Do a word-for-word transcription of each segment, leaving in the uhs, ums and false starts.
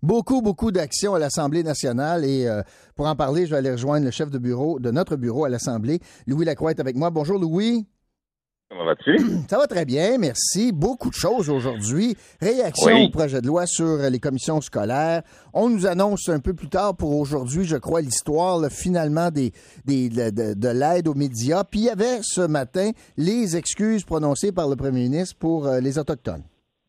Beaucoup, beaucoup d'actions à l'Assemblée nationale et euh, pour en parler, je vais aller rejoindre le chef de bureau de notre bureau à l'Assemblée. Louis Lacroix est avec moi. Bonjour Louis. Comment vas-tu? Ça va très bien, merci. Beaucoup de choses aujourd'hui. Réaction oui. au projet de loi sur les commissions scolaires. On nous annonce un peu plus tard pour aujourd'hui, je crois, l'histoire là, finalement des, des, de, de, de l'aide aux médias. Puis il y avait ce matin les excuses prononcées par le premier ministre pour euh, les Autochtones.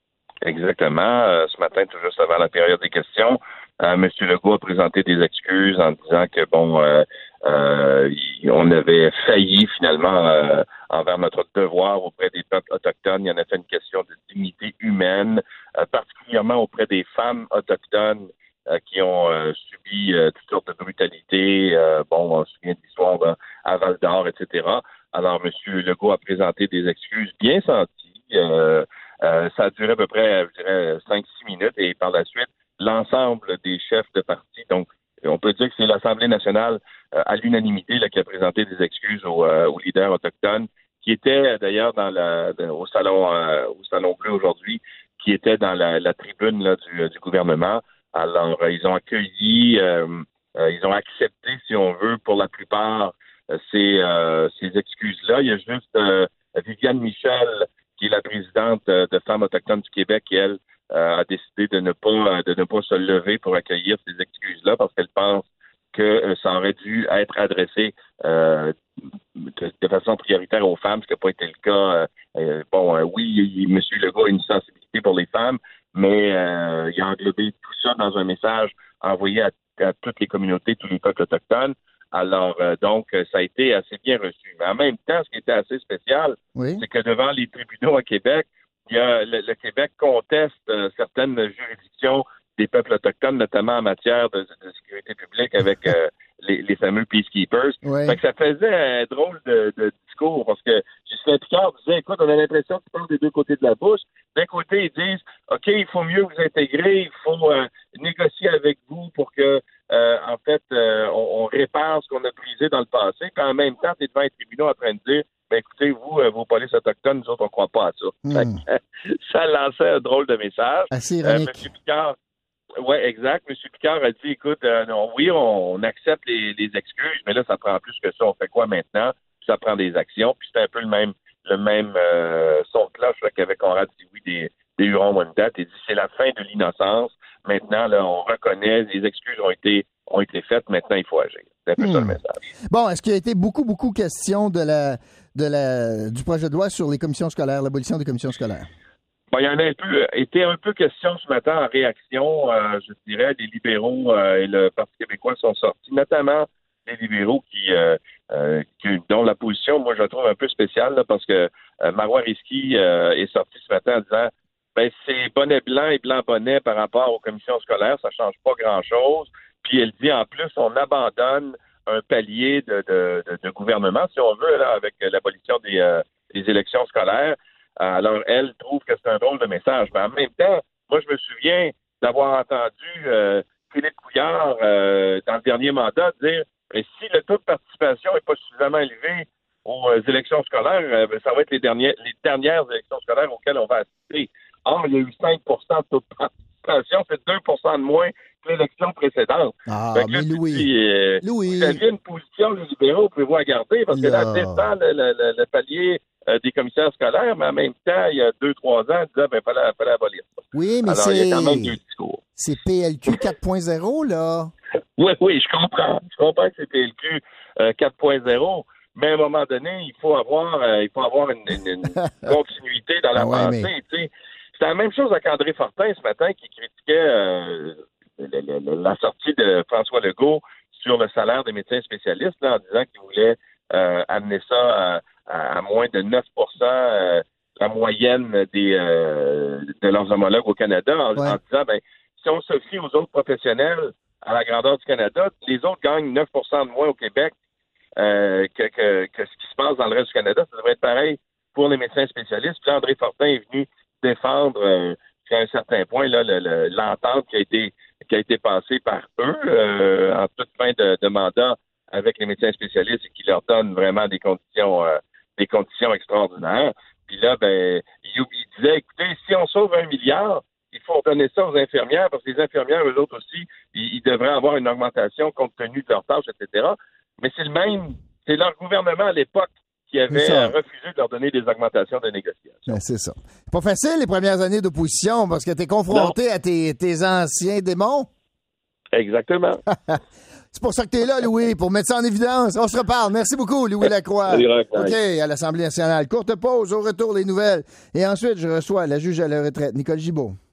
Exactement. Euh, ce matin, tout juste avant la période des questions, euh, M. Legault a présenté des excuses en disant que, bon, euh, euh, on avait failli finalement euh, envers notre devoir auprès des peuples autochtones. Il en a fait une question de dignité humaine, euh, particulièrement auprès des femmes autochtones euh, qui ont euh, subi euh, toutes sortes de brutalités. Euh, bon, on se souvient de l'histoire là, à Val-d'Or, et cetera. Alors, M. Legault a présenté des excuses bien senties. Euh, euh, ça a duré à peu près, je dirais, cinq six minutes et par la suite, l'ensemble des chefs de parti, donc on peut dire que c'est l'Assemblée nationale euh, à l'unanimité là, qui a présenté des excuses aux, euh, aux leaders autochtones, qui étaient d'ailleurs dans la au salon euh, au salon bleu aujourd'hui, qui étaient dans la, la tribune là, du, du gouvernement. Alors euh, ils ont accueilli, euh, euh, ils ont accepté, si on veut, pour la plupart euh, ces, euh, ces excuses-là. Il y a juste euh, Viviane Michel, qui est la présidente de, de Femmes autochtones du Québec, qui, elle, euh, a décidé de ne pas de ne pas se lever pour accueillir ces excuses-là parce qu'elle pense que euh, ça aurait dû être adressé euh, de, de façon prioritaire aux femmes, ce qui n'a pas été le cas. Euh, bon, euh, oui, M. Legault a une sensibilité pour les femmes, mais euh, il a englobé tout ça dans un message envoyé à, à toutes les communautés, tous les peuples autochtones. Alors, euh, donc, ça a été assez bien reçu. Mais en même temps, ce qui était assez spécial, oui. c'est que devant les tribunaux à Québec, il y a le, le Québec conteste euh, certaines juridictions des peuples autochtones, notamment en matière de, de sécurité publique avec euh, les, les fameux peacekeepers. Oui. Fait que ça faisait un drôle de, de discours parce que Justin Picard disait, écoute, on a l'impression qu'ils parlent des deux côtés de la bouche. D'un côté, ils disent, OK, il faut mieux vous intégrer, il faut euh, négocier avec vous pour que Euh, en fait, euh, on, on répare ce qu'on a brisé dans le passé, puis en même temps, tu es devant les tribunaux en train de dire, ben écoutez, vous, euh, vos polices autochtones, nous autres, on croit pas à ça. Mm. Fait que, ça lançait un drôle de message. Assez Euh, ironique. M. Picard, oui, exact. M. Picard a dit, écoute, euh, non, oui, on, on accepte les, les excuses, mais là, ça prend plus que ça. On fait quoi maintenant? Puis ça prend des actions. Puis c'est un peu le même, le même euh, son de cloche là, qu'avec Conrad Sioui des, des Hurons-Wendat. Il dit, c'est la fin de l'innocence. Maintenant, là, on reconnaît, les excuses ont été, ont été faites, maintenant, il faut agir. C'est un peu hmm. ça le message. Bon, est-ce qu'il y a été beaucoup, beaucoup question de la, de la, du projet de loi sur les commissions scolaires, l'abolition des commissions scolaires? Bon, il y en a un peu, été un peu question ce matin en réaction, euh, je dirais, les libéraux euh, et le Parti québécois sont sortis, notamment les libéraux qui, euh, euh, qui dont la position, moi, je la trouve un peu spéciale, là, parce que euh, Marois Risky euh, est sorti ce matin en disant ben c'est bonnet blanc et blanc bonnet par rapport aux commissions scolaires, ça change pas grand-chose. Puis elle dit en plus, on abandonne un palier de, de, de, de gouvernement, si on veut, là, avec l'abolition des, euh, des élections scolaires. Alors, elle trouve que c'est un drôle de message. Mais en même temps, moi, je me souviens d'avoir entendu euh, Philippe Couillard, euh, dans le dernier mandat, dire ben, si le taux de participation n'est pas suffisamment élevé aux euh, élections scolaires, euh, ben, ça va être les dernières, les dernières élections scolaires auxquelles on va assister. Or, il y a eu cinq pour cent de taux de participation, c'est deux pour cent de moins que l'élection précédente. Ah, fait que mais là, Louis, dis, euh, Louis. Vous aviez une position, les libéraux, pouvez-vous la garder, parce que là, là, descend le, le, le, le palier euh, des commissaires scolaires, mais en même temps, il y a deux, trois ans, ils disaient, ben, il fallait, fallait abolir ça. Oui, mais Alors, c'est... il y a quand même deux discours. C'est P L Q quatre point zéro, là. Oui, oui, je comprends. Je comprends que c'est P L Q euh, quatre point zéro. Mais à un moment donné, il faut avoir, euh, il faut avoir une, une, une continuité dans la ah ouais, pensée. mais... Tu sais. C'est la même chose avec André Fortin ce matin qui critiquait euh, le, le, le, la sortie de François Legault sur le salaire des médecins spécialistes là, en disant qu'il voulait euh, amener ça à, à, à moins de neuf pour cent euh, la moyenne des euh, de leurs homologues au Canada en, ouais. en disant ben si on se fie aux autres professionnels à la grandeur du Canada, les autres gagnent neuf pour cent de moins au Québec euh, que, que, que ce qui se passe dans le reste du Canada. Ça devrait être pareil pour les médecins spécialistes. Puis là, André Fortin est venu défendre euh, jusqu'à un certain point là, le, le, l'entente qui a été qui a été passée par eux euh, en toute fin de, de mandat avec les médecins spécialistes et qui leur donne vraiment des conditions euh, des conditions extraordinaires. Puis là, ben, il, il disait, écoutez, si on sauve un milliard, il faut donner ça aux infirmières, parce que les infirmières, eux autres aussi, ils, ils devraient avoir une augmentation compte tenu de leurs tâches, et cetera. Mais c'est le même, c'est leur gouvernement à l'époque qui avait refusé de leur donner des augmentations de négociation. Ben, c'est ça. C'est pas facile les premières années d'opposition, parce que tu es confronté non. à tes, tes anciens démons. Exactement. C'est pour ça que tu es là, Louis, pour mettre ça en évidence. On se reparle. Merci beaucoup, Louis Lacroix. OK, à l'Assemblée nationale. Courte pause, au retour, les nouvelles. Et ensuite, je reçois la juge à la retraite, Nicole Gibault.